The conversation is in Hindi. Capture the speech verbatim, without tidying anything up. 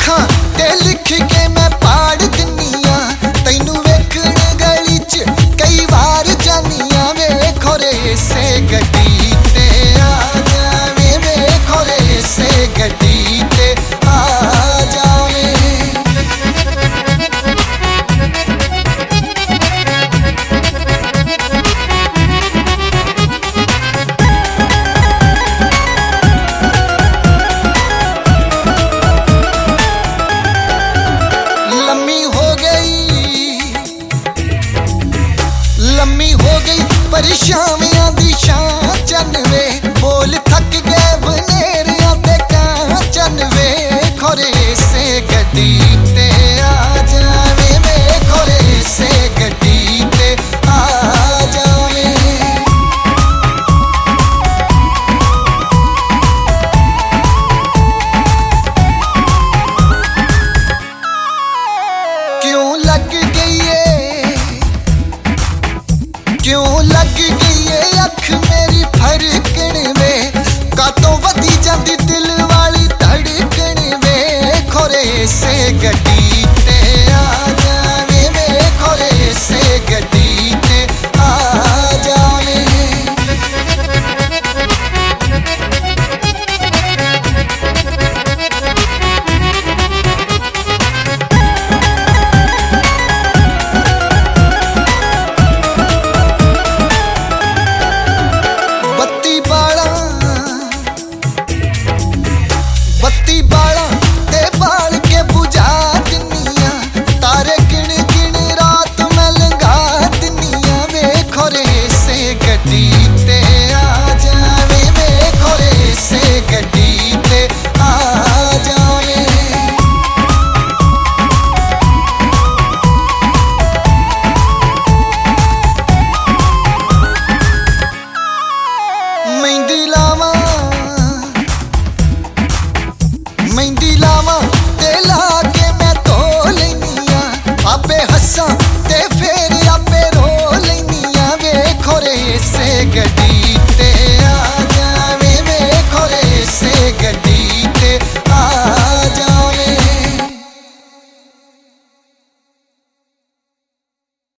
अखां ते लिख के मैं पाड़ दिनिया तैनू वेखण गली च कई बार जानिया वे खोरे से गड्डी ते आ जावे वे खोरे से गड्डी ते आ जावे लम्मी हो गई परेशानियां दी शां चनवे बोल थक गए बनेरिया ते कां चनवे खोरे से गड्डी ते आ जावे वे खोरे से गड्डी ते आ जावे क्यों लग गई है क्यों लग गई है अख मेरी फरकण वे कातों वधी जाती दिल वाली धड़कन वे खोरे से गड्डी ते आ जावे वे खोरे से गड्डी ते आ जावे बत्ती बाला ते बाल के बुझा दिनिया तारे गिन गिन रात में लंघा दिनिया वे खोरे से गड्डी ते आ जावे वे खोरे से गड्डी ते आ जावे मेहंदी लावा मेहंदी लावा